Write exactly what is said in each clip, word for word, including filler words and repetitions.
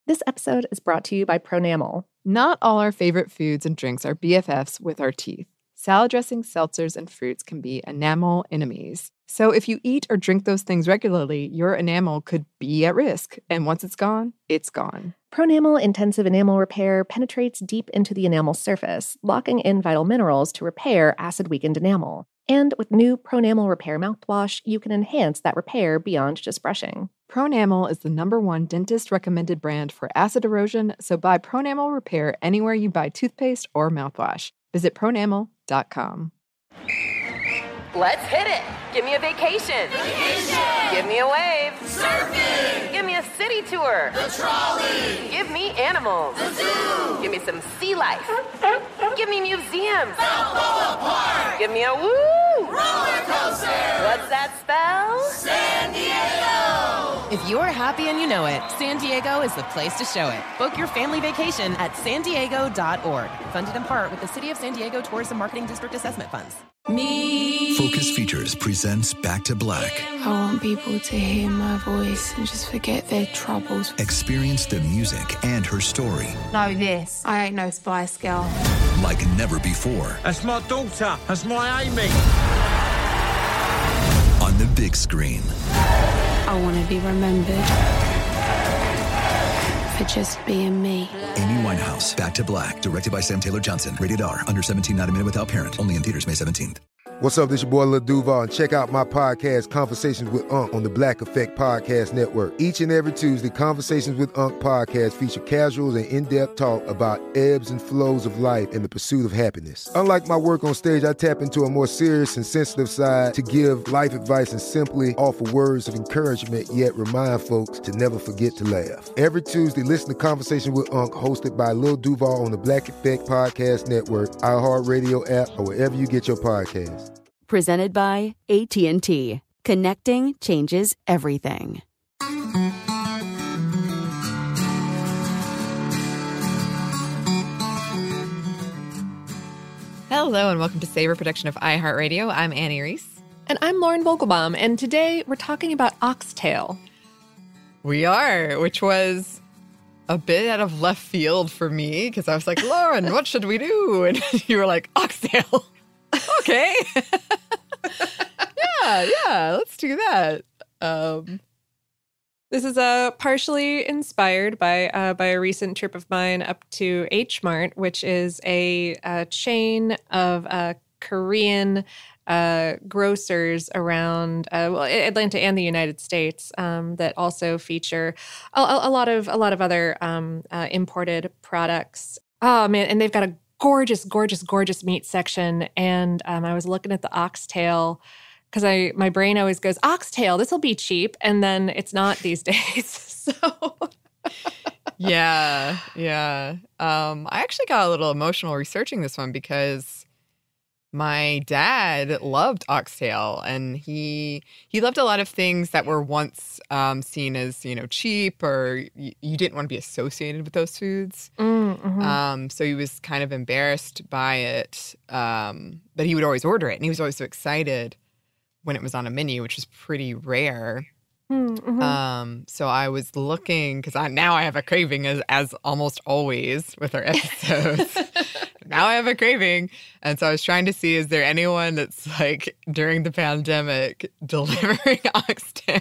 This episode is brought to you by Pronamel. Not all our favorite foods and drinks are B F Fs with our teeth. Salad dressings, seltzers, and fruits can be enamel enemies. So if you eat or drink those things regularly, your enamel could be at risk. And once it's gone, it's gone. Pronamel Intensive Enamel Repair penetrates deep into the enamel surface, locking in vital minerals to repair acid-weakened enamel. And with new Pronamel Repair mouthwash, you can enhance that repair beyond just brushing. Pronamel is the number one dentist-recommended brand for acid erosion, so buy Pronamel Repair anywhere you buy toothpaste or mouthwash. Visit pronamel dot com. Let's hit it! Give me a vacation! Vacation! Give me a wave! Surfing! Give me a city tour! The trolley! Give me animals! The zoo! Give me some sea life! Give me museums! Balboa Park! Give me a woo! Roller coaster! What's that spell? San Diego! If you're happy and you know it, San Diego is the place to show it. Book your family vacation at san diego dot org. Funded in part with the City of San Diego Tourism Marketing District Assessment Funds. Me. Focus Features presents Back to Black. I want people to hear my voice and just forget their troubles. Experience the music and her story. Know this. I ain't no Spice Girl. Like never before. That's my daughter. That's my Amy. On the big screen. I want to be remembered for just being me. Amy Winehouse, Back to Black, directed by Sam Taylor Johnson. Rated R, under seventeen, not a minute without parent. Only in theaters May seventeenth. What's up, this your boy Lil Duval, and check out my podcast, Conversations with Unc, on the Black Effect Podcast Network. Each and every Tuesday, Conversations with Unc podcast feature casuals and in-depth talk about ebbs and flows of life and the pursuit of happiness. Unlike my work on stage, I tap into a more serious and sensitive side to give life advice and simply offer words of encouragement, yet remind folks to never forget to laugh. Every Tuesday, listen to Conversation with Unc, hosted by Lil Duval on the Black Effect Podcast Network, iHeartRadio app, or wherever you get your podcasts. Presented by A T and T. Connecting changes everything. Hello and welcome to Savor production of iHeartRadio. I'm Annie Reese. And I'm Lauren Vogelbaum, and today we're talking about oxtail. We are, which was a bit out of left field for me, because I was like, Lauren, what should we do? And you were like, oxtail. Okay. yeah, yeah, let's do that. Um, this is uh, partially inspired by uh, by a recent trip of mine up to H Mart, which is a, a chain of uh, Korean uh, grocers around uh, well, Atlanta and the United States um, that also feature a, a lot of a lot of other um, uh, imported products. Oh man, and they've got a gorgeous, gorgeous, gorgeous meat section. And um, I was looking at the oxtail because I my brain always goes, oxtail, this will be cheap. And then it's not these days. So yeah, yeah. Um, I actually got a little emotional researching this one because my dad loved oxtail, and he he loved a lot of things that were once um, seen as, you know, cheap, or y- you didn't want to be associated with those foods. Mm-hmm. Um, so he was kind of embarrassed by it, um, but he would always order it, and he was always so excited when it was on a menu, which is pretty rare. Mm-hmm. Um, so I was looking, because I, now I have a craving, as as almost always with our episodes. Now I have a craving. And so I was trying to see, is there anyone that's like during the pandemic delivering oxtail?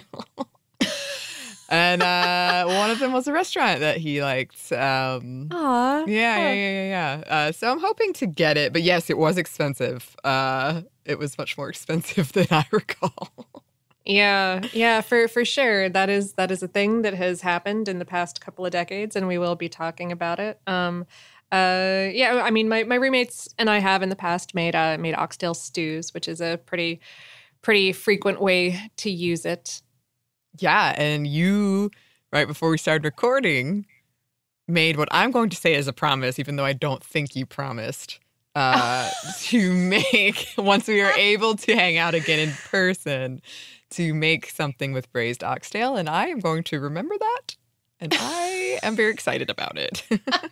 And uh, one of them was a restaurant that he liked. Um, Aww. Yeah, yeah, yeah, yeah. yeah. Uh, so I'm hoping to get it. But yes, it was expensive. Uh, it was much more expensive than I recall. Yeah, yeah, for, for sure. That is that is a thing that has happened in the past couple of decades, and we will be talking about it. Um, uh, yeah, I mean, my, my roommates and I have in the past made uh, made oxtail stews, which is a pretty pretty frequent way to use it. Yeah, and you, right before we started recording, made what I'm going to say as a promise, even though I don't think you promised, uh, to make, once we are able to hang out again in person, to make something with braised oxtail, and I am going to remember that, and I am very excited about it.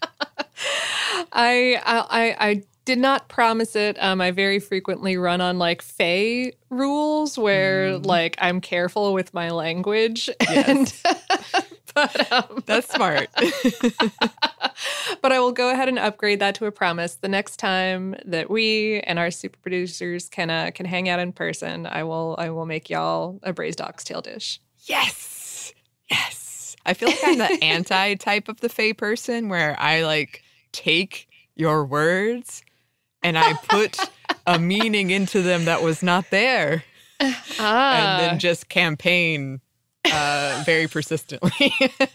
I, I I did not promise it. Um, I very frequently run on like Faye rules where mm. like I'm careful with my language. Yes. And but um, That's smart. But I will go ahead and upgrade that to a promise. The next time that we and our super producers can uh, can hang out in person, I will I will make y'all a braised oxtail dish. Yes. Yes. I feel like I'm the anti-type of the Fae person where I like take your words and I put a meaning into them that was not there. Ah. And then just campaign uh, very persistently.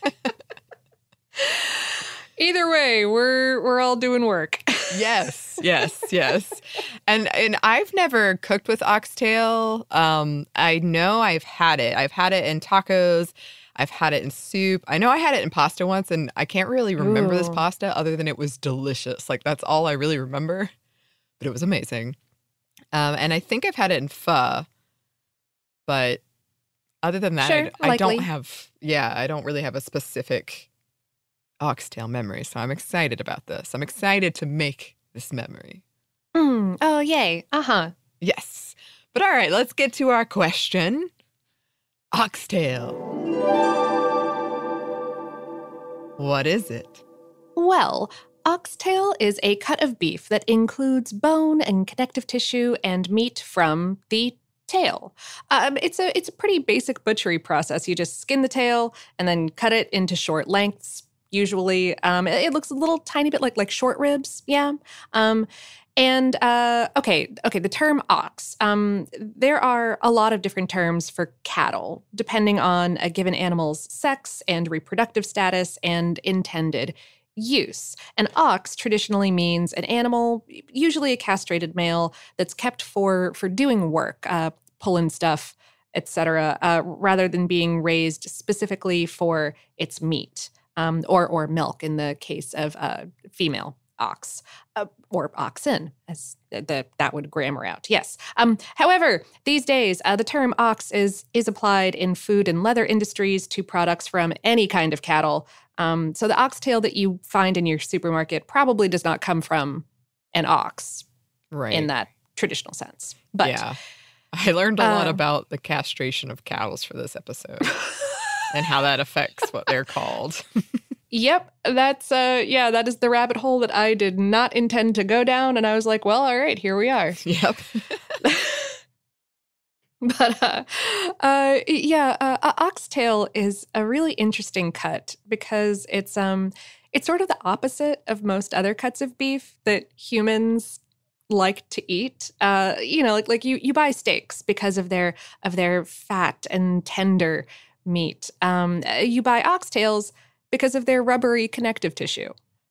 Either way, we're we're all doing work. Yes, yes, yes. And and I've never cooked with oxtail. Um, I know I've had it. I've had it in tacos. I've had it in soup. I know I had it in pasta once, and I can't really remember Ooh. this pasta other than it was delicious. Like, that's all I really remember. But it was amazing. Um, and I think I've had it in pho. But other than that, Sure, I, I don't likely. have, yeah, I don't really have a specific oxtail memory. So I'm excited about this. I'm excited to make this memory. Mm, oh, yay. Uh-huh. Yes. But all right, let's get to our question. Oxtail. What is it? Well, oxtail is a cut of beef that includes bone and connective tissue and meat from the tail. Um, it's a it's a pretty basic butchery process. You just skin the tail and then cut it into short lengths. Usually, um, it, it looks a little tiny bit like like short ribs. Yeah. Um, and uh, okay, okay. The term ox. Um, there are a lot of different terms for cattle, depending on a given animal's sex and reproductive status and intended use. An ox traditionally means an animal, usually a castrated male, that's kept for for doing work, uh, pulling stuff, et cetera, uh, rather than being raised specifically for its meat um, or or milk in the case of uh, female ox uh, or oxen, as the, that would grammar out. Yes. Um, however, these days, uh, the term ox is is applied in food and leather industries to products from any kind of cattle. Um, so the oxtail that you find in your supermarket probably does not come from an ox Right. in that traditional sense. But yeah. I learned a lot uh, about the castration of cows for this episode and how that affects what they're called. Yep, that's uh yeah, that is the rabbit hole that I did not intend to go down, and I was like, well, all right, here we are. Yep. But uh, uh yeah, uh, uh, oxtail is a really interesting cut because it's um it's sort of the opposite of most other cuts of beef that humans like to eat. Uh, you know, like like you you buy steaks because of their of their fat and tender meat. Um, you buy oxtails because of their rubbery connective tissue.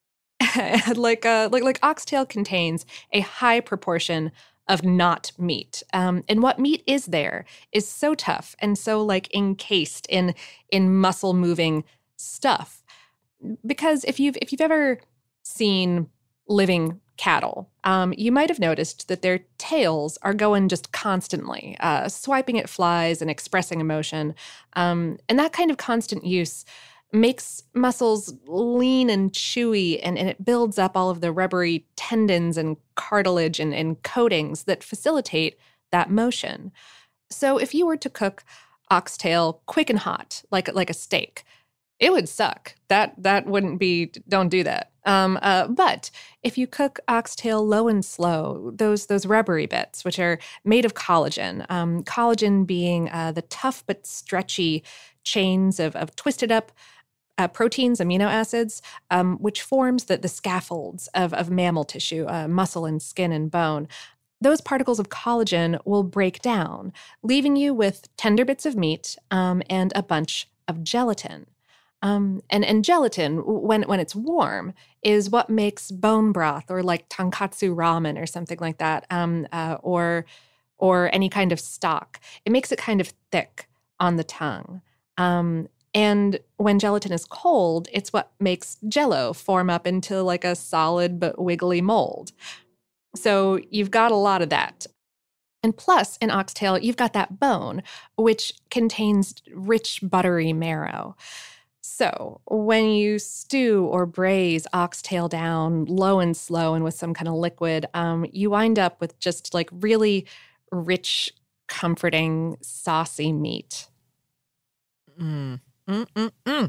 like, uh, like, like oxtail contains a high proportion of not meat. Um, and what meat is there is so tough and so like encased in in muscle moving stuff. Because if you've if you've ever seen living cattle, um, you might have noticed that their tails are going just constantly, uh, swiping at flies and expressing emotion. Um, and that kind of constant use makes muscles lean and chewy, and, and it builds up all of the rubbery tendons and cartilage and, and coatings that facilitate that motion. So if you were to cook oxtail quick and hot, like, like a steak, it would suck. That that wouldn't be, don't do that. Um, uh, but if you cook oxtail low and slow, those those rubbery bits, which are made of collagen, um, collagen being uh, the tough but stretchy chains of, of twisted up uh, proteins, amino acids, um, which forms the, the scaffolds of, of mammal tissue, uh, muscle and skin and bone. Those particles of collagen will break down, leaving you with tender bits of meat um, and a bunch of gelatin. Um, and, and gelatin, when when it's warm, is what makes bone broth or like tonkatsu ramen or something like that, um, uh, or or any kind of stock. It makes it kind of thick on the tongue. Um, and when gelatin is cold, it's what makes Jell-O form up into like a solid but wiggly mold. So you've got a lot of that. And plus, in oxtail, you've got that bone, which contains rich, buttery marrow. So when you stew or braise oxtail down low and slow and with some kind of liquid, um, you wind up with just like really rich, comforting, saucy meat. Mm. Mm, mm, mm.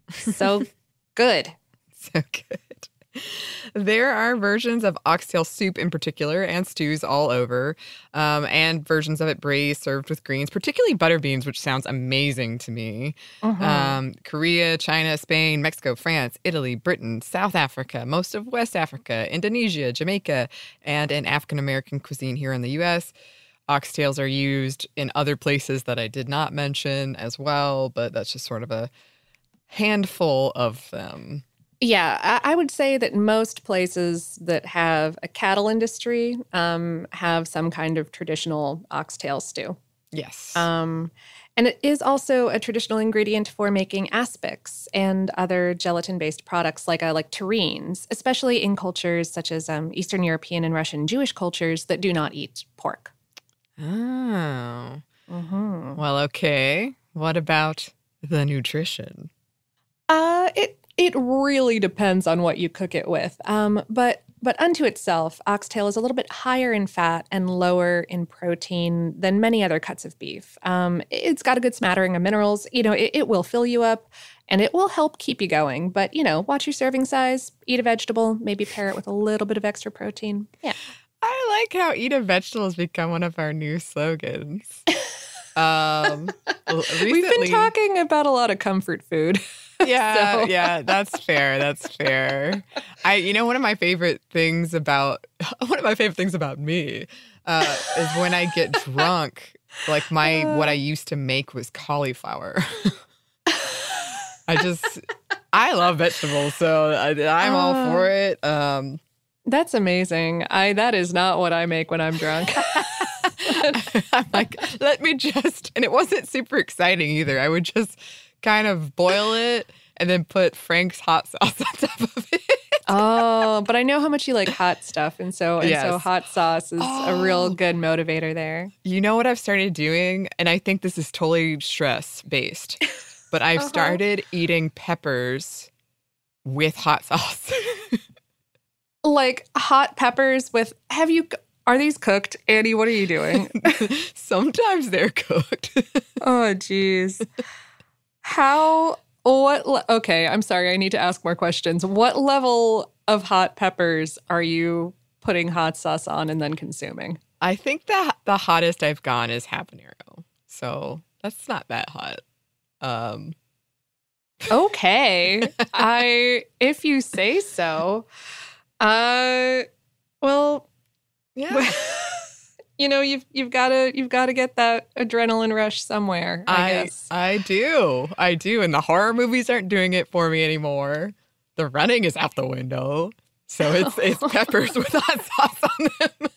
So good. So good. There are versions of oxtail soup in particular and stews all over, um, and versions of it braised, served with greens, particularly butter beans, which sounds amazing to me. Mhm. Um, Korea, China, Spain, Mexico, France, Italy, Britain, South Africa, most of West Africa, Indonesia, Jamaica, and in African-American cuisine here in the U S Oxtails are used in other places that I did not mention as well, but that's just sort of a handful of them. Yeah, I, I would say that most places that have a cattle industry um, have some kind of traditional oxtail stew. Yes. Um, and it is also a traditional ingredient for making aspics and other gelatin-based products like uh, like terrines, especially in cultures such as um, Eastern European and Russian Jewish cultures that do not eat pork. Oh. Mm-hmm. Well, okay. What about the nutrition? Uh, it it really depends on what you cook it with. Um, but but unto itself, oxtail is a little bit higher in fat and lower in protein than many other cuts of beef. Um, it's got a good smattering of minerals. You know, it, it will fill you up and it will help keep you going. But, you know, watch your serving size, eat a vegetable, maybe pair it with a little bit of extra protein. Yeah. I like how eat a vegetable has become one of our new slogans. Um, recently, We've been talking about a lot of comfort food. Yeah, So- yeah, that's fair. That's fair. I, you know, one of my favorite things about one of my favorite things about me uh, is when I get drunk. Like my what I used to make was cauliflower. I just I love vegetables, so I, I'm all for it. Um, That's amazing. I that is not what I make when I'm drunk. I'm like, let me just, and it wasn't super exciting either. I would just kind of boil it and then put Frank's hot sauce on top of it. Oh, but I know how much you like hot stuff, and so and so Yes. hot sauce is a real good motivator there. You know what I've started doing? And I think this is totally stress based, but I've Uh-huh. started eating peppers with hot sauce. Like hot peppers with have you are these cooked? Annie, what are you doing? Sometimes they're cooked. Oh geez. How what le- okay, I'm sorry, I need to ask more questions. What level of hot peppers are you putting hot sauce on and then consuming? I think that the hottest I've gone is habanero. So that's not that hot. Um, Okay. I if you say so. Uh well, yeah. you know, you've you've got to you've got to get that adrenaline rush somewhere, I, I guess. I do. I do. And the horror movies aren't doing it for me anymore. The running is out the window. So it's it's peppers with hot sauce on them.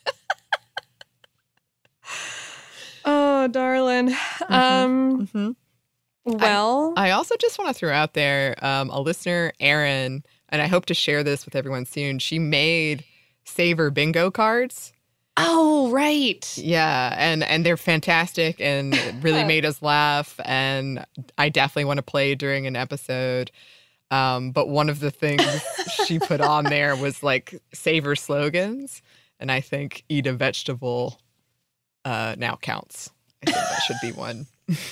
Oh, darling. Um Mm-hmm. well, I also just want to throw out there um, a listener, Erin, and I hope to share this with everyone soon. She made Savor bingo cards. oh, right. Yeah, and and they're fantastic and really made us laugh. And I definitely want to play during an episode. Um, but one of the things she put on there was like savor slogans, and I think eat a vegetable uh, now counts. I think that should be one.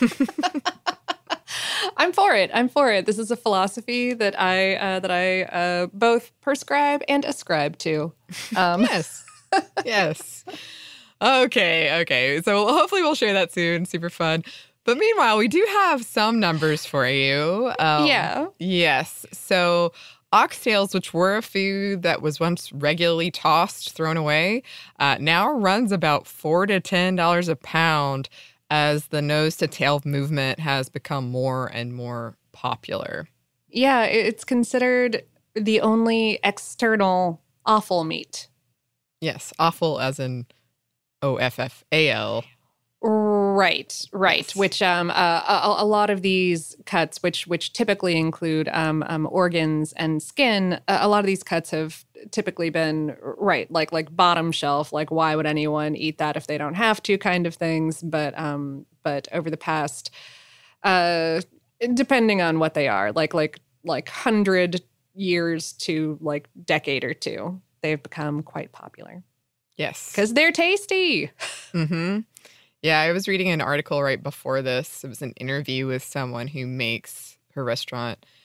I'm for it. I'm for it. This is a philosophy that I uh, that I uh, both prescribe and ascribe to. Um, Yes. Yes. Okay. Okay. So hopefully we'll share that soon. Super fun. But meanwhile, we do have some numbers for you. Um, Yeah. Yes. So oxtails, which were a food that was once regularly tossed, thrown away, uh, now runs about four to ten dollars a pound as the nose to tail movement has become more and more popular. Yeah, it- it's considered the only external offal meat. Yes. Offal as in O F F A L. Right, right. Yes. Which um, uh, a, a lot of these cuts, which which typically include um, um, organs and skin, uh, a lot of these cuts have typically been right, like like bottom shelf. Like, why would anyone eat that if they don't have to? Kind of things. But um, but over the past, uh, depending on what they are, like like like hundred years to like decade or two, they've become quite popular Yes. because they're tasty. Mm-hmm. Yeah, I was reading an article right before this. It was an interview with someone who makes her restaurant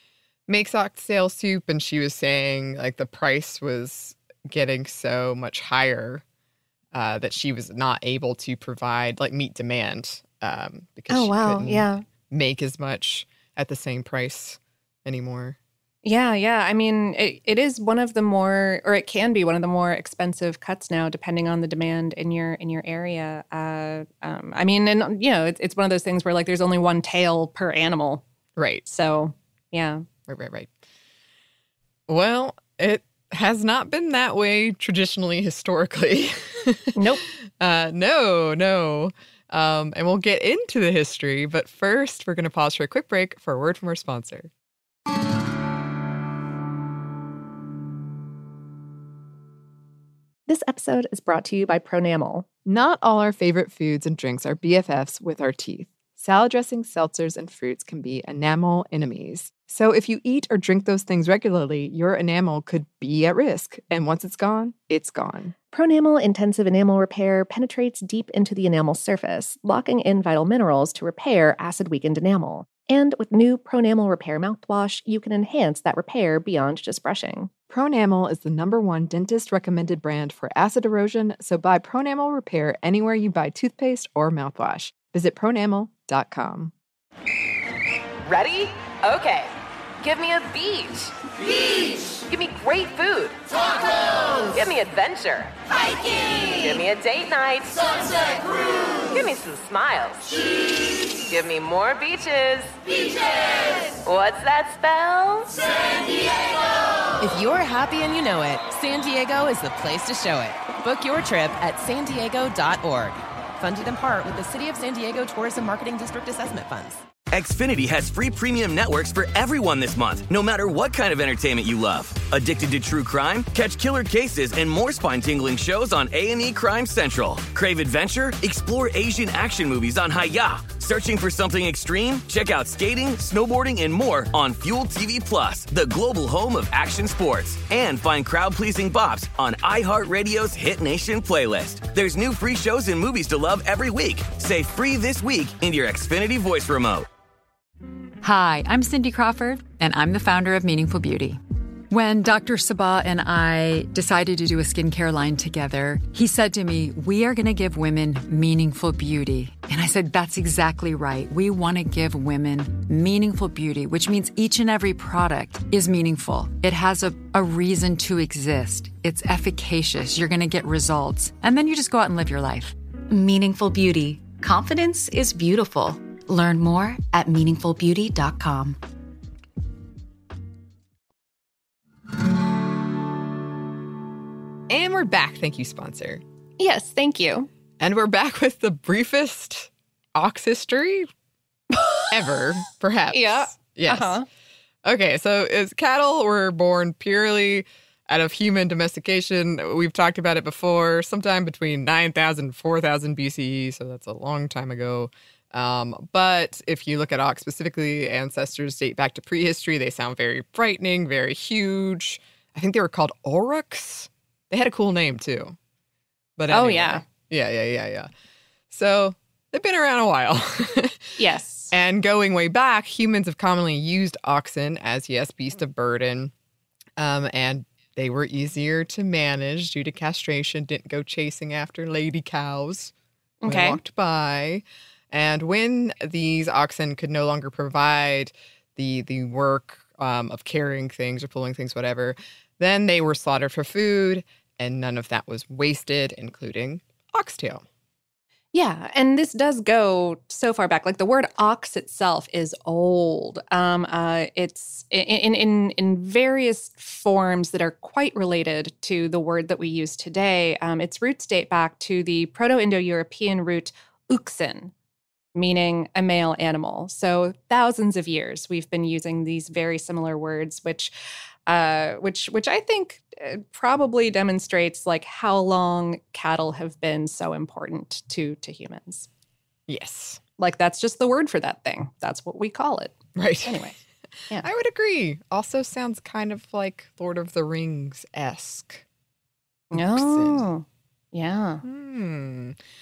makes oxtail soup, and she was saying like the price was getting so much higher uh, that she was not able to provide like meet demand um, because Oh, she wow. couldn't Yeah. make as much at the same price anymore. Yeah, yeah. I mean, it, it is one of the more, or it can be one of the more expensive cuts now, depending on the demand in your in your area. Uh, um, I mean, and you know, it's it's one of those things where like there's only one tail per animal, Right. so yeah. Right, right, right. Well, it has not been that way traditionally, historically. Nope. Uh, no, no. Um, and we'll get into the history, but first we're going to pause for a quick break for a word from our sponsor. This episode is brought to you by Pronamel. Not all our favorite foods and drinks are B F Fs with our teeth. Salad dressings, seltzers, and fruits can be enamel enemies. So if you eat or drink those things regularly, your enamel could be at risk. And once it's gone, it's gone. Pronamel Intensive Enamel Repair penetrates deep into the enamel surface, locking in vital minerals to repair acid-weakened enamel. And with new Pronamel Repair mouthwash, you can enhance that repair beyond just brushing. Pronamel is the number one dentist-recommended brand for acid erosion, so buy Pronamel Repair anywhere you buy toothpaste or mouthwash. Visit pronamel dot com. Ready? Okay. Give me a beach. Beach. Give me great food. Tacos. Give me adventure. Hiking. Give me a date night. Sunset cruise. Give me some smiles. Cheese. Give me more beaches. Beaches. What's that spell? San Diego. If you're happy and you know it, San Diego is the place to show it. Book your trip at san diego dot org. Funded in part with the City of San Diego Tourism Marketing District Assessment Funds. Xfinity has free premium networks for everyone this month, no matter what kind of entertainment you love. Addicted to true crime? Catch killer cases and more spine-tingling shows on A and E Crime Central. Crave adventure? Explore Asian action movies on Hi-Ya. Searching for something extreme? Check out skating, snowboarding, and more on Fuel T V Plus, the global home of action sports. And find crowd-pleasing bops on iHeartRadio's Hit Nation playlist. There's new free shows and movies to love every week. Say free this week in your Xfinity voice remote. Hi, I'm Cindy Crawford, and I'm the founder of Meaningful Beauty. When Doctor Sabah and I decided to do a skincare line together, he said to me, we are going to give women meaningful beauty. And I said, that's exactly right. We want to give women meaningful beauty, which means each and every product is meaningful. It has a, a reason to exist. It's efficacious. You're going to get results. And then you just go out and live your life. Meaningful Beauty. Confidence is beautiful. Learn more at meaningful beauty dot com. And we're back. Thank you, sponsor. Yes, thank you. And we're back with the briefest ox history ever, perhaps. Yeah. Yes. Uh-huh. Okay, so is cattle were born purely out of human domestication. We've talked about it before, sometime between nine thousand and four thousand B C E, so that's a long time ago. Um, but if you look at ox specifically, ancestors date back to prehistory. They sound very frightening, very huge. I think they were called aurochs. They had a cool name, too. But anyway. Oh, yeah. Yeah, yeah, yeah, yeah. So they've been around a while. Yes. And going way back, humans have commonly used oxen as, yes, beasts of burden. Um, and they were easier to manage due to castration, didn't go chasing after lady cows when Okay. they walked by. And when these oxen could no longer provide the the work um, of carrying things or pulling things, whatever, then they were slaughtered for food, and none of that was wasted, including oxtail. Yeah, and this does go so far back. Like the word ox itself is old. Um, uh, it's in in in various forms that are quite related to the word that we use today. Um, its roots date back to the Proto-Indo-European root uxen, meaning a male animal. So thousands of years we've been using these very similar words, which, uh, which, which I think uh, probably demonstrates like how long cattle have been so important to to humans. Yes, like that's just the word for that thing. That's what we call it. Right. Anyway, yeah, I would agree. Also sounds kind of like Lord of the Rings-esque. Oh, yeah. Hmm.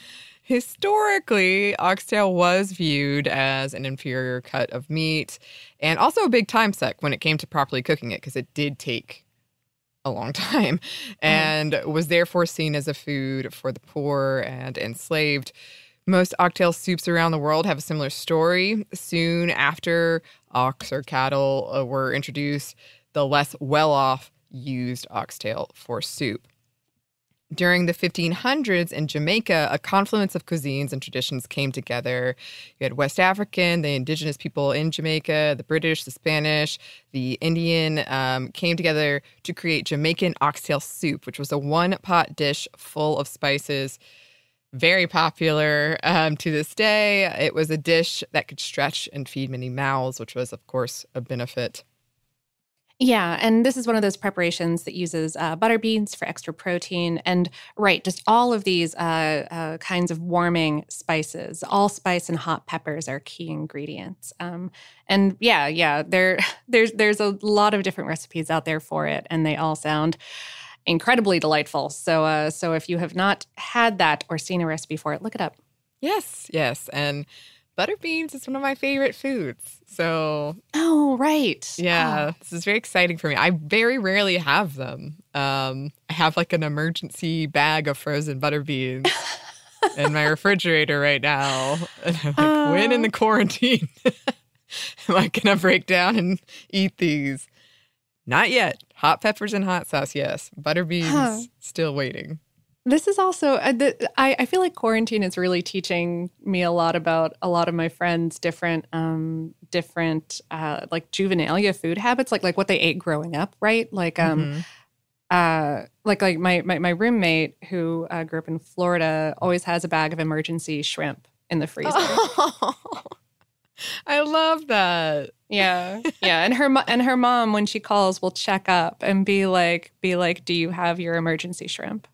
Historically, oxtail was viewed as an inferior cut of meat and also a big time suck when it came to properly cooking it because it did take a long time and mm. was therefore seen as a food for the poor and enslaved. Most oxtail soups around the world have a similar story. Soon after ox or cattle uh, were introduced, the less well-off used oxtail for soup. During the fifteen hundreds in Jamaica, a confluence of cuisines and traditions came together. You had West African, the indigenous people in Jamaica, the British, the Spanish, the Indian um, came together to create Jamaican oxtail soup, which was a one-pot dish full of spices. Very popular um, to this day. It was a dish that could stretch and feed many mouths, which was, of course, a benefit. Yeah, and this is one of those preparations that uses uh, butter beans for extra protein. And right, just all of these uh, uh, kinds of warming spices. Allspice and hot peppers are key ingredients. Um, and yeah, yeah, there, there's there's a lot of different recipes out there for it, and they all sound incredibly delightful. So, uh, so if you have not had that or seen a recipe for it, look it up. Yes, yes, and butter beans is one of my favorite foods. So, oh, right. Yeah, oh. This is very exciting for me. I very rarely have them. Um, I have like an emergency bag of frozen butter beans in my refrigerator right now. And I'm like, uh, when in the quarantine am I going to break down and eat these? Not yet. Hot peppers and hot sauce, yes. Butter beans, huh. still waiting. This is also, uh, the, I, I feel like quarantine is really teaching me a lot about a lot of my friends' different, um, different uh, like juvenilia food habits, like like what they ate growing up, right? Like, um, mm-hmm. uh, like like my my, my roommate who uh, grew up in Florida always has a bag of emergency shrimp in the freezer. Oh, I love that. Yeah, yeah, and her and her mom, when she calls, will check up and be like, be like, "Do you have your emergency shrimp?"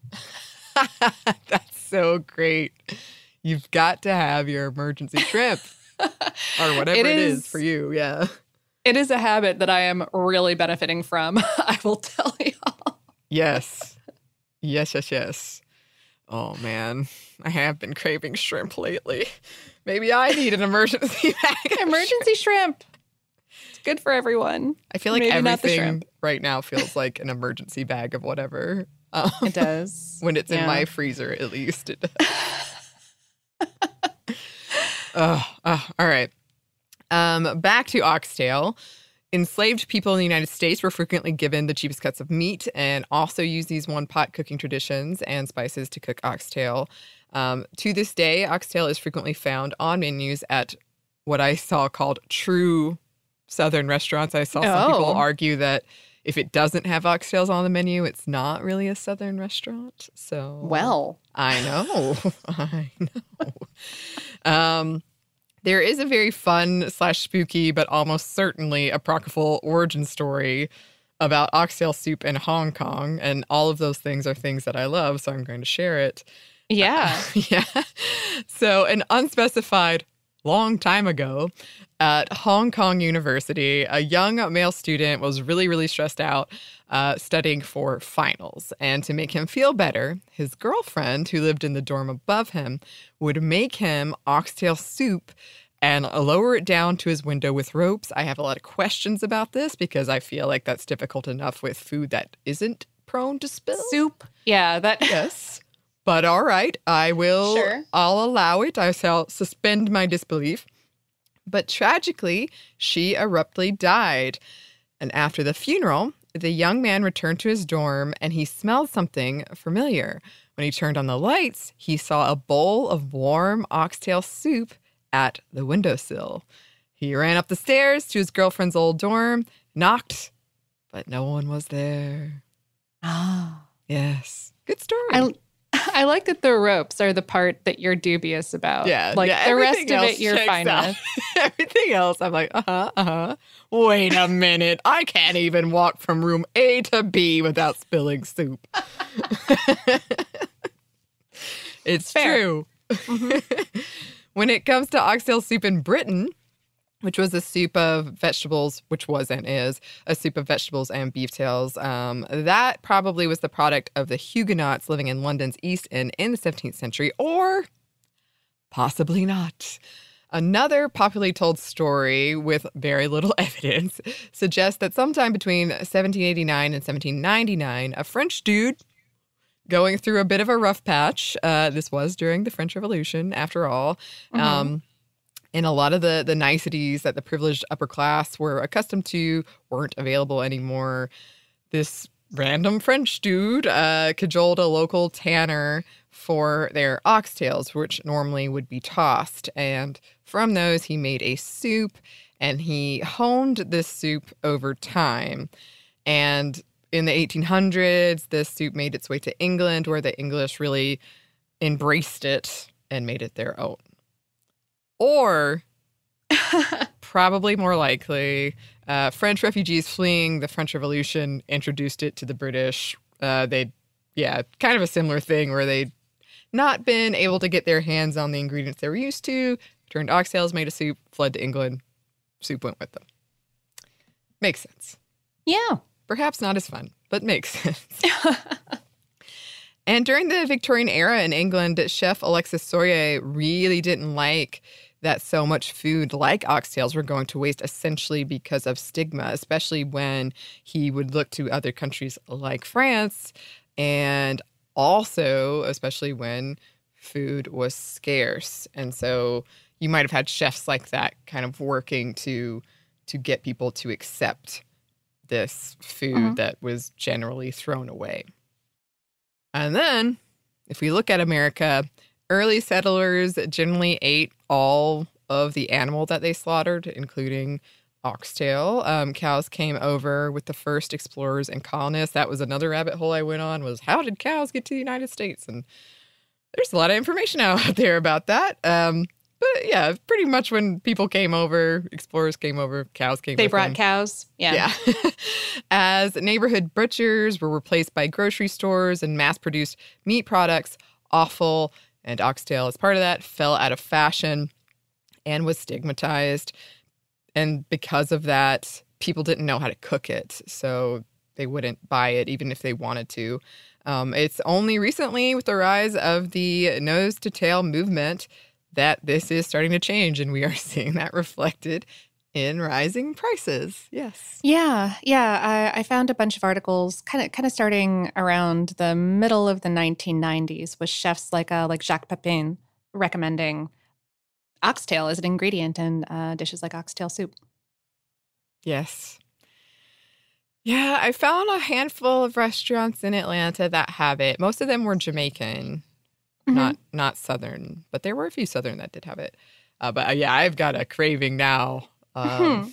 That's so great. You've got to have your emergency shrimp or whatever it, it is, is for you. Yeah. It is a habit that I am really benefiting from. I will tell you all. Yes. Yes, yes, yes. Oh, man. I have been craving shrimp lately. Maybe I need an emergency bag. Emergency shrimp. It's good for everyone. I feel like Maybe everything right now feels like an emergency bag of whatever. Um, it does. When it's yeah. in my freezer, at least. It does. oh, oh, all right. Um, back to oxtail. Enslaved people in the United States were frequently given the cheapest cuts of meat and also used these one-pot cooking traditions and spices to cook oxtail. Um, to this day, oxtail is frequently found on menus at what I saw called true Southern restaurants. I saw some oh. people argue that if it doesn't have oxtails on the menu, it's not really a Southern restaurant. So, well, I know, I know. Um, there is a very fun slash spooky, but almost certainly apocryphal origin story about oxtail soup in Hong Kong, and all of those things are things that I love, so I'm going to share it. Yeah, uh, yeah. So, an unspecified long time ago at Hong Kong University, a young male student was really, really stressed out uh, studying for finals. And to make him feel better, his girlfriend, who lived in the dorm above him, would make him oxtail soup and lower it down to his window with ropes. I have a lot of questions about this because I feel like that's difficult enough with food that isn't prone to spill. Soup. Yeah, that. Yes. But all right, I will, sure. I'll allow it. I shall suspend my disbelief. But tragically, she abruptly died. And after the funeral, the young man returned to his dorm and he smelled something familiar. When he turned on the lights, he saw a bowl of warm oxtail soup at the windowsill. He ran up the stairs to his girlfriend's old dorm, knocked, but no one was there. Ah, yes. Good story. I, I like that the ropes are the part that you're dubious about. Yeah. Like yeah, the rest of it you're fine out. with. Everything else, I'm like, uh-huh, uh-huh. Wait a minute. I can't even walk from room A to B without spilling soup. It's Fair. true. Mm-hmm. When it comes to oxtail soup in Britain, which was a soup of vegetables, which was and is a soup of vegetables and beef tails. Um, that probably was the product of the Huguenots living in London's East End in the seventeenth century, or Possibly not. Another popularly told story with very little evidence suggests that sometime between seventeen eighty-nine and seventeen ninety-nine, a French dude going through a bit of a rough patch, uh, this was during the French Revolution, after all, mm-hmm. um, and a lot of the, the niceties that the privileged upper class were accustomed to weren't available anymore. This random French dude uh, cajoled a local tanner for their oxtails, which normally would be tossed. And from those, he made a soup, and he honed this soup over time. And in the eighteen hundreds, this soup made its way to England, where the English really embraced it and made it their own. Or, probably more likely, uh, French refugees fleeing the French Revolution introduced it to the British. Uh, they, yeah, kind of a similar thing where they'd not been able to get their hands on the ingredients they were used to, turned oxtails, made a soup, fled to England, soup went with them. Makes sense. Yeah. Perhaps not as fun, but makes sense. And during the Victorian era in England, Chef Alexis Soyer really didn't like that so much food like oxtails were going to waste, essentially because of stigma, especially when he would look to other countries like France, and also especially when food was scarce. And so you might have had chefs like that kind of working to to get people to accept this food mm-hmm. that was generally thrown away. And then, if we look at America, early settlers generally ate all of the animal that they slaughtered, including oxtail. Um, cows came over with the first explorers and colonists. That was another rabbit hole I went on, was how did cows get to the United States? And there's a lot of information out there about that. Um, but yeah, pretty much when people came over, explorers came over, cows came over. They brought them. cows. Yeah. Yeah. As neighborhood butchers were replaced by grocery stores and mass-produced meat products, offal and oxtail, as part of that, fell out of fashion and was stigmatized. And because of that, people didn't know how to cook it, so they wouldn't buy it even if they wanted to. Um, it's only recently, with the rise of the nose-to-tail movement, that this is starting to change, and we are seeing that reflected in rising prices. Yes. Yeah, yeah. I, I found a bunch of articles, kind of, kind of starting around the middle of the nineteen nineties, with chefs like uh, like Jacques Pepin recommending oxtail as an ingredient in uh, dishes like oxtail soup. Yes. Yeah, I found a handful of restaurants in Atlanta that have it. Most of them were Jamaican, mm-hmm. not not Southern, but there were a few Southern that did have it. Uh, but uh, yeah, I've got a craving now. Um,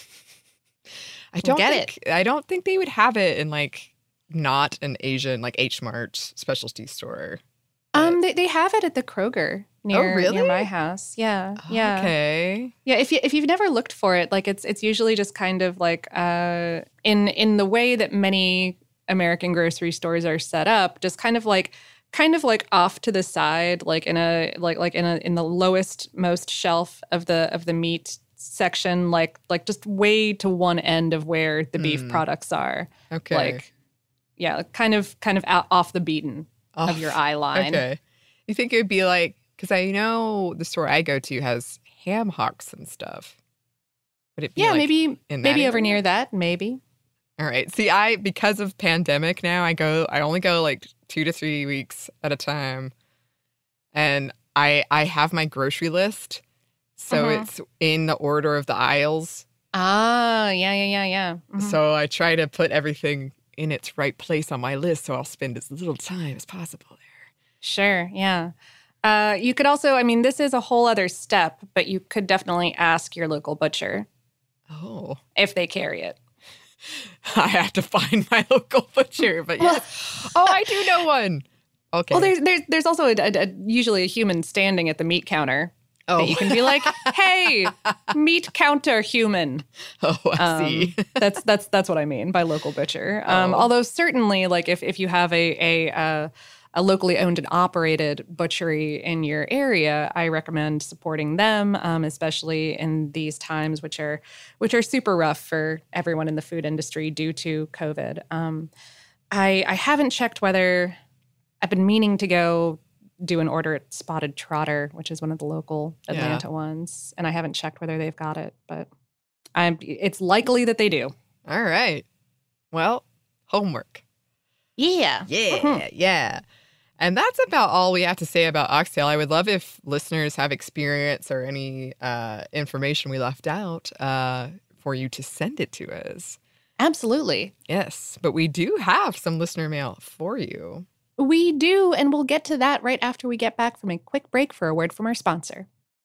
I don't Get think, it. I don't think they would have it in like not an Asian like H Mart specialty store. Um, they they have it at the Kroger near oh, really? near my house. Yeah, yeah. Okay. Yeah, if you if you've never looked for it, like it's it's usually just kind of like uh in in the way that many American grocery stores are set up, just kind of like kind of like off to the side, like in a like like in a in the lowest most shelf of the of the meat section, like like just way to one end of where the beef Mm. products are. Okay. Like yeah, kind of kind of out, off the beaten Off. of your eye line. Okay. You think it would be like, because I know the store I go to has ham hocks and stuff. Would it be Yeah, like maybe in that maybe over area? near that, maybe. All right. See, I, because of pandemic now, I go, I only go like two to three weeks at a time. And I, I have my grocery list. So Mhm. it's in the order of the aisles. Ah, yeah, yeah, yeah, yeah. Mhm. So I try to put everything in its right place on my list so I'll spend as little time as possible there. Sure, yeah. Uh, you could also, I mean, this is a whole other step, but you could definitely ask your local butcher Oh. if they carry it. I have to find my local butcher, but yes. Oh, I do know one. Okay. Well, there's there's there's also a, a, a, usually a human standing at the meat counter Oh. that you can be like, "Hey, meat counter human." Oh, I Um, see. that's that's that's what I mean by local butcher. Um, Oh. Although certainly, like if if you have a a uh, a locally owned and operated butchery in your area, I recommend supporting them, um, especially in these times, which are which are super rough for everyone in the food industry due to COVID. Um, I I haven't checked whether I've been meaning to go do an order at Spotted Trotter, which is one of the local Atlanta Yeah. ones. And I haven't checked whether they've got it, but I'm, it's likely that they do. All right. Well, homework. Yeah. Yeah, yeah. And that's about all we have to say about oxtail. I would love if listeners have experience or any uh, information we left out uh, for you to send it to us. Absolutely. Yes, but we do have some listener mail for you. We do, and we'll get to that right after we get back from a quick break for a word from our sponsor.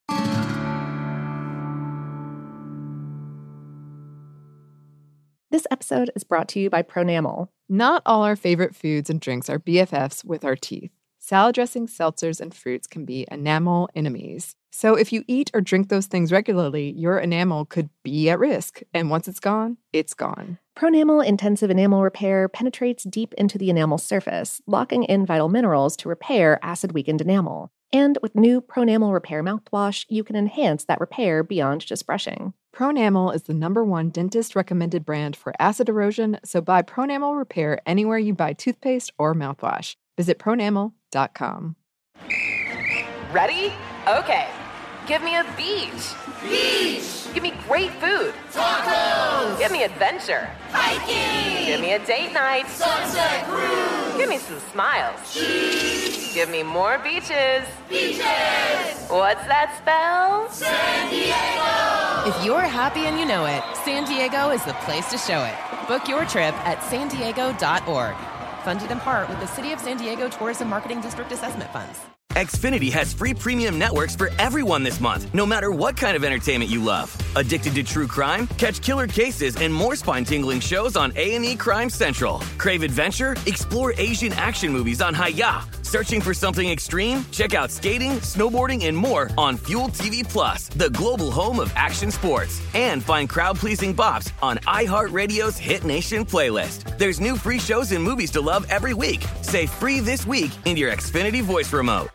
This episode is brought to you by Pronamel. Not all our favorite foods and drinks are B F Fs with our teeth. Salad dressings, seltzers, and fruits can be enamel enemies. So if you eat or drink those things regularly, your enamel could be at risk. And once it's gone, it's gone. Pronamel Intensive Enamel Repair penetrates deep into the enamel surface, locking in vital minerals to repair acid-weakened enamel. And with new Pronamel Repair mouthwash, you can enhance that repair beyond just brushing. Pronamel is the number one dentist-recommended brand for acid erosion, so buy Pronamel Repair anywhere you buy toothpaste or mouthwash. Visit pronamel dot com. Ready? Okay. Give me a beach. Beach. Give me great food. Tacos. Give me adventure. Hiking. Give me a date night. Sunset cruise. Give me some smiles. Cheese. Give me more beaches. Beaches. What's that spell? San Diego. If you're happy and you know it, San Diego is the place to show it. Book your trip at san diego dot org. Funded in part with the City of San Diego Tourism Marketing District Assessment Funds. Xfinity has free premium networks for everyone this month, no matter what kind of entertainment you love. Addicted to true crime? Catch killer cases and more spine-tingling shows on A and E Crime Central. Crave adventure? Explore Asian action movies on Hi-Ya. Searching for something extreme? Check out skating, snowboarding, and more on Fuel T V Plus, the global home of action sports. And find crowd-pleasing bops on iHeartRadio's Hit Nation playlist. There's new free shows and movies to love every week. Say free this week in your Xfinity voice remote.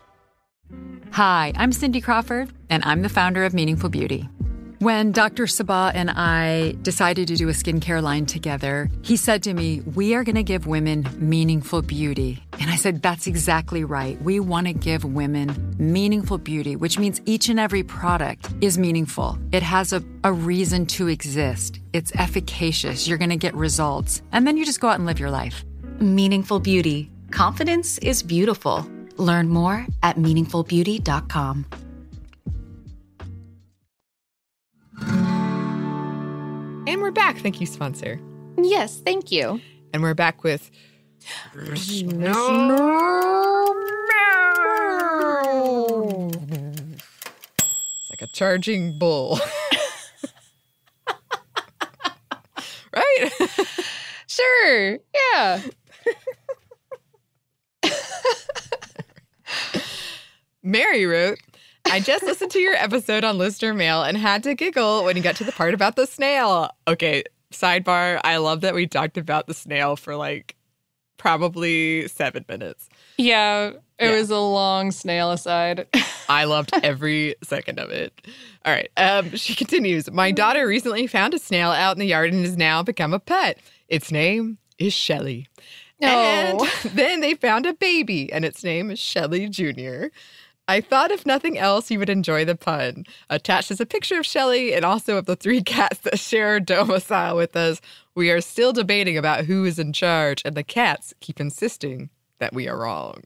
Hi, I'm Cindy Crawford, and I'm the founder of Meaningful Beauty. When Doctor Sabah and I decided to do a skincare line together, he said to me, we are going to give women meaningful beauty. And I said, that's exactly right. We want to give women meaningful beauty, which means each and every product is meaningful. It has a, a reason to exist. It's efficacious. You're going to get results. And then you just go out and live your life. Meaningful Beauty. Confidence is beautiful. Learn more at meaningful beauty dot com. And we're back. Thank you, sponsor. Yes, thank you. And we're back with It's like a charging bull. Right? Sure. Yeah. Mary wrote, I just listened to your episode on listener mail and had to giggle when you got to the part about the snail. Okay, sidebar. I love that we talked about the snail for like probably seven minutes. Yeah, it Yeah. was a long snail aside. I loved every second of it. All right. Um, she continues. My daughter recently found a snail out in the yard and has now become a pet. Its name is Shelly. And Oh. then they found a baby, and its name is Shelly Junior I thought, if nothing else, you would enjoy the pun. Attached is a picture of Shelly and also of the three cats that share a domicile with us. We are still debating about who is in charge, and the cats keep insisting that we are wrong.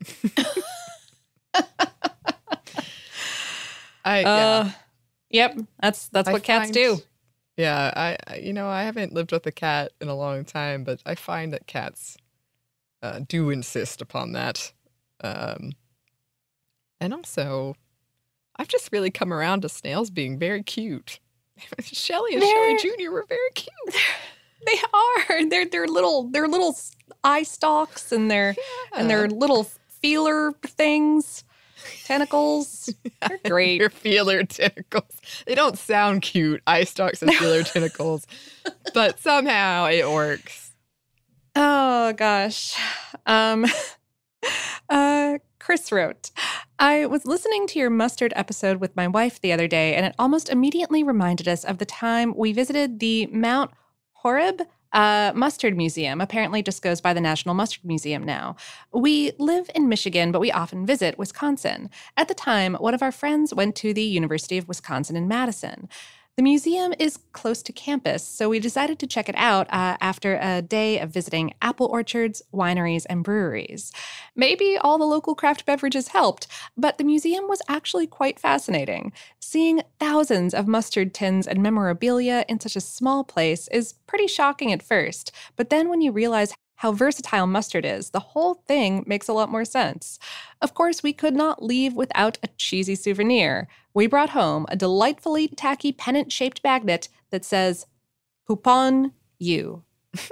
I, yeah. Uh, yep, that's that's I what cats find- do. Yeah, I I- you know, I haven't lived with a cat in a long time, but I find that cats uh, do insist upon that. Um, and also, I've just really come around to snails being very cute. Shelly and Shelly They're- Junior were very cute. They are. They're they're little they're little eye stalks and their and their little feeler things, tentacles. They're great. Your feeler tentacles. They don't sound cute, eye stalks and feeler tentacles, but somehow it works. Oh gosh. Um uh Chris wrote, I was listening to your mustard episode with my wife the other day, and it almost immediately reminded us of the time we visited the Mount Horeb Uh, Mustard Museum apparently just goes by the National Mustard Museum now. We live in Michigan, but we often visit Wisconsin. At the time, one of our friends went to the University of Wisconsin in Madison. The museum is close to campus, so we decided to check it out uh, after a day of visiting apple orchards, wineries, and breweries. Maybe all the local craft beverages helped, but the museum was actually quite fascinating. Seeing thousands of mustard tins and memorabilia in such a small place is pretty shocking at first, but then when you realize how versatile mustard is, the whole thing makes a lot more sense. Of course, we could not leave without a cheesy souvenir. We brought home a delightfully tacky pennant-shaped magnet that says, Poupon You.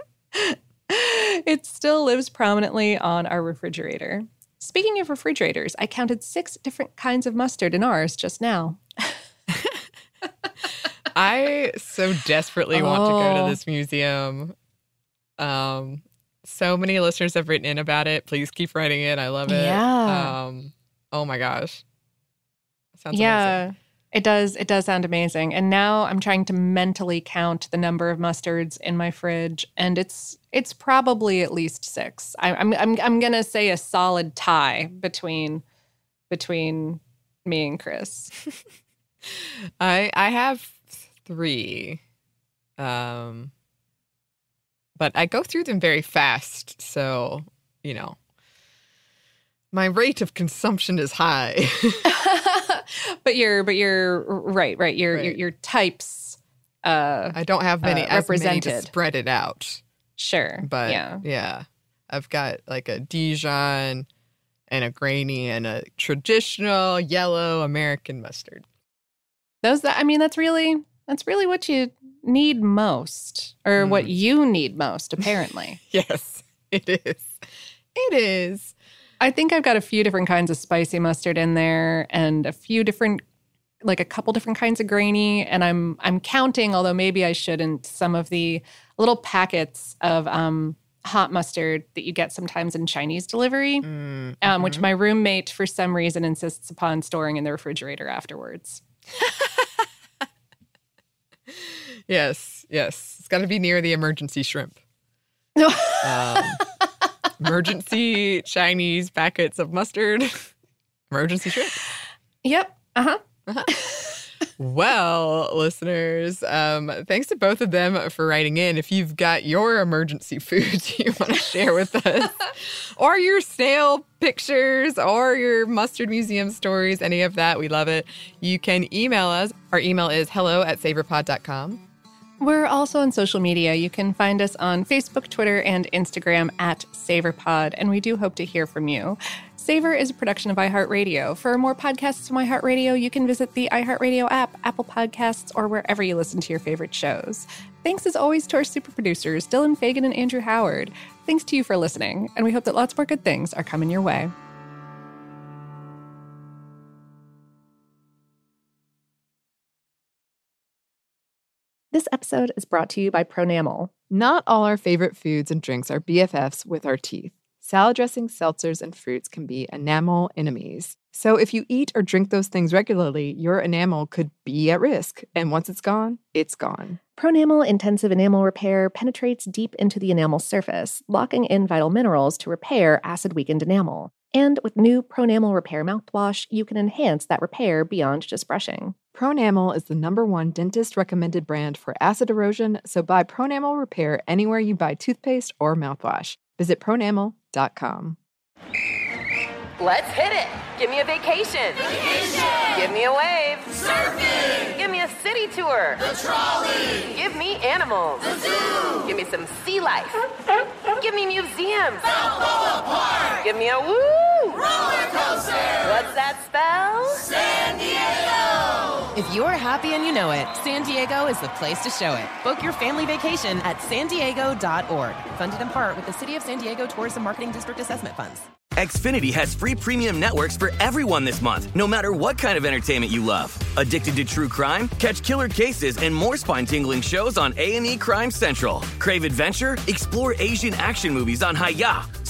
It still lives prominently on our refrigerator. Speaking of refrigerators, I counted six different kinds of mustard in ours just now. I so desperately oh. want to go to this museum. Um... So many listeners have written in about it. Please keep writing it. I love it. Yeah. Um, oh my gosh. Sounds yeah, amazing. It does. It does sound amazing. And now I'm trying to mentally count the number of mustards in my fridge, and it's it's probably at least six. I, I'm I'm I'm gonna say a solid tie between between me and Chris. I I have three. Um. But I go through them very fast, so, you know, my rate of consumption is high. but you're, but you're right, right. Your right. your, your types. Uh, I don't have many uh, as represented. many to spread it out. Sure, but yeah, yeah, I've got like a Dijon and a grainy and a traditional yellow American mustard. Those that I mean, that's really that's really what you need most, or mm. what you need most, apparently. Yes, it is. It is. I think I've got a few different kinds of spicy mustard in there, and a few different, like a couple different kinds of grainy. And I'm I'm counting, although maybe I shouldn't, some of the little packets of um, hot mustard that you get sometimes in Chinese delivery, mm, um, mm-hmm. which my roommate, for some reason, insists upon storing in the refrigerator afterwards. Yes, yes. It's got to be near the emergency shrimp. um, emergency Chinese packets of mustard. Emergency shrimp. Yep. Uh-huh. uh-huh. Well, listeners, um, thanks to both of them for writing in. If you've got your emergency foods you want to share with us, or your snail pictures, or your mustard museum stories, any of that, we love it. You can email us. Our email is hello at savorpod dot com. We're also on social media. You can find us on Facebook, Twitter, and Instagram at SavorPod, and we do hope to hear from you. Savor is a production of iHeartRadio. For more podcasts from iHeartRadio, you can visit the iHeartRadio app, Apple Podcasts, or wherever you listen to your favorite shows. Thanks as always to our super producers, Dylan Fagan and Andrew Howard. Thanks to you for listening, and we hope that lots more good things are coming your way. This episode is brought to you by Pronamel. Not all our favorite foods and drinks are B F Fs with our teeth. Salad dressings, seltzers, and fruits can be enamel enemies. So if you eat or drink those things regularly, your enamel could be at risk. And once it's gone, it's gone. Pronamel Intensive Enamel Repair penetrates deep into the enamel surface, locking in vital minerals to repair acid-weakened enamel. And with new Pronamel Repair mouthwash, you can enhance that repair beyond just brushing. Pronamel is the number one dentist-recommended brand for acid erosion, so buy Pronamel Repair anywhere you buy toothpaste or mouthwash. Visit pronamel dot com. Let's hit it. Give me a vacation. Vacation. Give me a wave. Surfing. Give me a city tour. The trolley. Give me animals. The zoo. Give me some sea life. Give me museums. Balboa Park. Give me a woo. Roller coaster. What's that spell? San Diego. If you're happy and you know it, San Diego is the place to show it. Book your family vacation at san diego dot org. Funded in part with the City of San Diego Tourism Marketing District Assessment Funds. Xfinity has free premium networks for everyone this month, no matter what kind of entertainment you love. Addicted to true crime? Catch killer cases and more spine-tingling shows on A and E Crime Central. Crave adventure? Explore Asian action movies on Hi-Ya.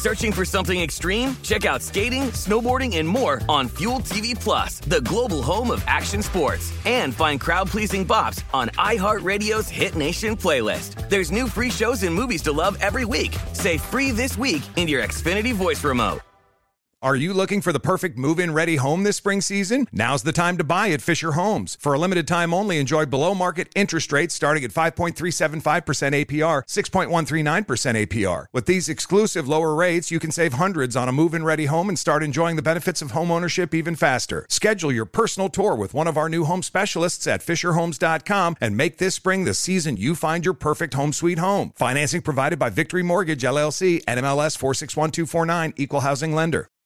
Searching for something extreme? Check out skating, snowboarding, and more on Fuel T V Plus, the global home of action sports. And find crowd-pleasing bops on iHeartRadio's Hit Nation playlist. There's new free shows and movies to love every week. Say free this week in your Xfinity voice remote. Are you looking for the perfect move-in ready home this spring season? Now's the time to buy at Fisher Homes. For a limited time only, enjoy below-market interest rates starting at five point three seven five percent A P R, six point one three nine percent A P R. With these exclusive lower rates, you can save hundreds on a move-in ready home and start enjoying the benefits of homeownership even faster. Schedule your personal tour with one of our new home specialists at fisher homes dot com and make this spring the season you find your perfect home sweet home. Financing provided by Victory Mortgage, L L C, N M L S four six one two four nine, Equal Housing Lender.